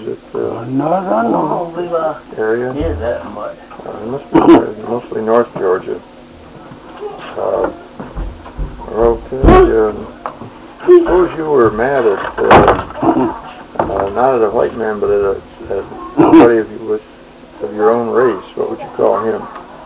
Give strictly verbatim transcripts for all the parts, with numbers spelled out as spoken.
it uh, Not I know. area? Yeah, that much. Uh, it must be uh, mostly North Georgia. Uh, okay. Uh, suppose you were mad at, uh, uh, not at a white man, but at, a, at somebody of, with, of your own race. What would you call him?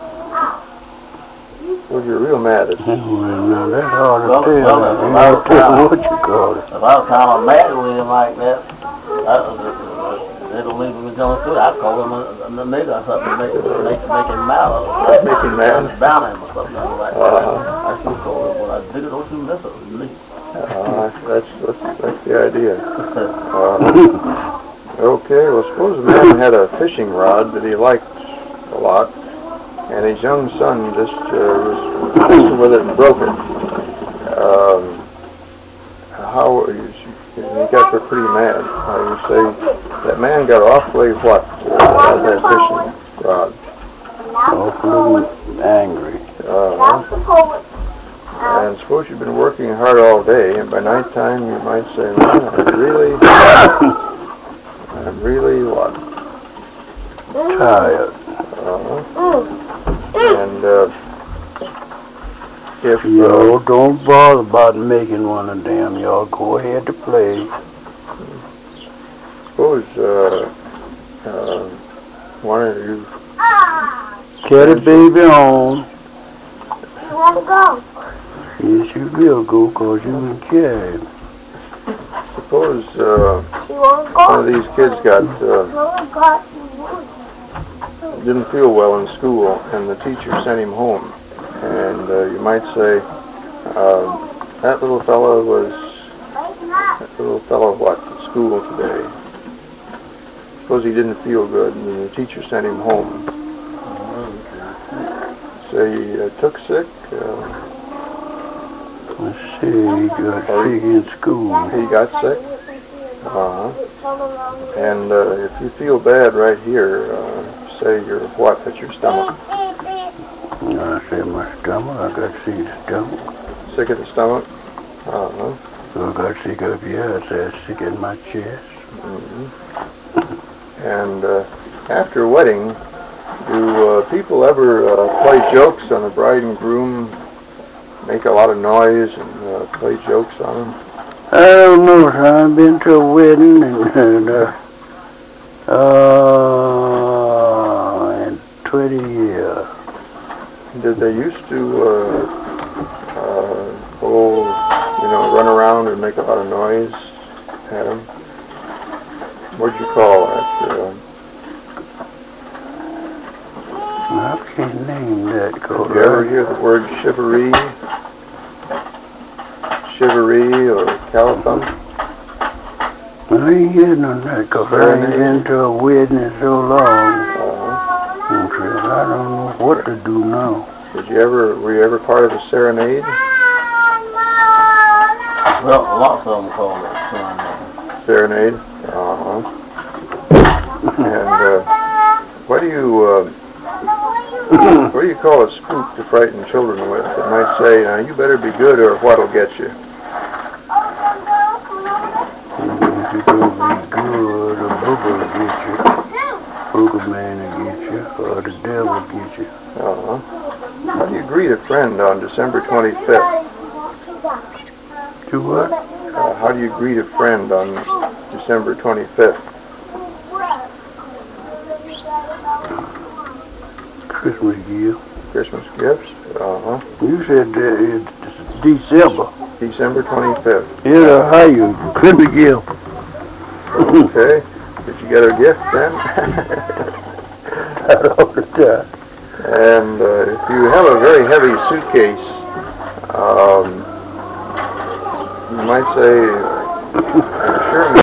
Well, you're real mad at him. Well, now that's hard to Well, tell. well, You well, don't tell well, what you call it. If I was kind of mad with him like that, that was a, it'll leave him going through it. I'd call him a, a nigger or something to make, make, make him mad. Make him mad? Down him or something like that. Uh-huh. I should call him, well, I nigger, don't you mess up with me. Uh, that's, that's, that's the idea. Uh, okay, well, suppose a man had a fishing rod that he liked a lot, and his young son just uh, was messing with it and broke it. Um, how, he got pretty mad. How you say, that man got awfully what, uh, that fishing rod? Awfully angry. Uh, and suppose you've been working hard all day, and by nighttime you might say, man, I'm really, I'm really what? Tired. Uh, and uh, if Y'all don't bother about making one of them. Y'all go ahead to play. suppose uh, uh, one of you Carry baby on. You want to go? Yes, you will go, cause you can carry. suppose uh, You want to one go? of these kids got uh, No, I got you. didn't feel well in school, and the teacher sent him home. And uh, you might say, uh, that little fellow was, that little fellow what, at school today? Suppose he didn't feel good, and the teacher sent him home. So he uh, took sick. Uh, Let's see, he got sick in school. he got sick. Uh-huh. And uh, if you feel bad right here, uh, say you're what at your stomach? I say my stomach, I got sick of the stomach. Sick at the stomach? Uh-huh. So I got sick up here, I said sick in my chest. Mm-hmm. And uh, after a wedding, do uh, people ever uh, play jokes on the bride and groom, make a lot of noise and uh, play jokes on them? I don't know, son. I've been to a wedding and, and uh, uh, in twenty years. Did they used to uh, uh, go, you know, run around and make a lot of noise at them? What'd you call that? Uh, I can't name that, cause Did you ever hear the word chivalry? Chivalry or caliphum? I ain't heard none of that, cause I ain't been to a wedding in so long. Uh, Okay, I don't know what to do now. did you ever, were you ever part of a serenade? Well, lots of them call it serenade. Serenade? Uh-huh. And uh, what do you, uh, what do you call a spook to frighten children with? It might say, now you better be good or what'll get you. If you gonna be good, a booger will get you. Booger man will get you, or the devil will get you. Uh-huh. How do you greet a friend on December twenty-fifth? To what? Uh, how do you greet a friend on December twenty-fifth? Christmas gift. Christmas gifts? Uh-huh. You said uh, it's December. December twenty-fifth. Yeah, how you? Christmas gift. Okay. Did you get a gift then? Not all the time. And uh, if you have a very heavy suitcase, um, you might say, I'm sure